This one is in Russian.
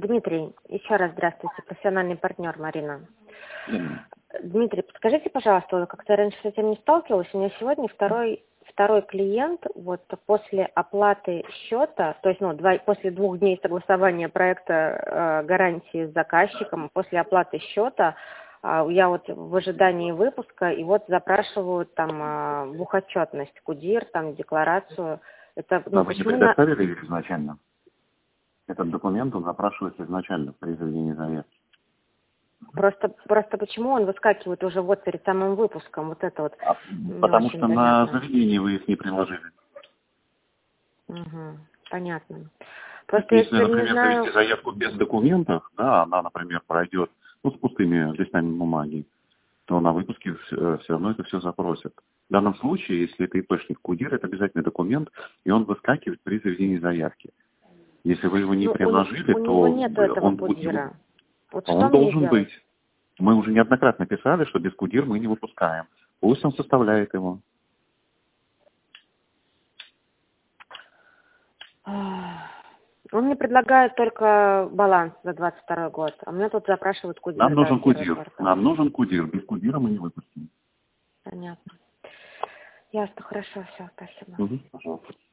Дмитрий, еще раз здравствуйте, профессиональный партнер Марина. Дмитрий, подскажите, пожалуйста, вы как-то раньше с этим не сталкивалась? У меня сегодня второй клиент, вот после оплаты счета, то есть после 2 дней согласования проекта гарантии с заказчиком, после оплаты счета, я вот в ожидании выпуска, и вот запрашиваю там бухотчетность, КУДИР, там декларацию. Это, вы не предоставили их изначально? Этот документ, он запрашивается изначально при заведении заявки. Просто почему он выскакивает уже вот перед самым выпуском, вот это вот. Потому что на заведении вы их не приложили. Угу, понятно. Просто если, например, не знаю... завести заявку без документов, да, она, например, пройдет с пустыми листами бумаги, то на выпуске все равно это все запросят. В данном случае, если это ИПшник КУДИР, это обязательный документ, и он выскакивает при заведении заявки. Если вы его не приложили, у то него нет этого он КУДИРа. Вот он должен быть. Мы уже неоднократно писали, что без КУДИР мы не выпускаем. Пусть он составляет его. Он мне предлагает только баланс за 22 год, а мне тут запрашивают КУДИР. Нам нужен КУДИР. Нам нужен КУДИР. Без КУДИРа мы не выпустим. Понятно. Ясно, хорошо, все, спасибо. Пожалуйста.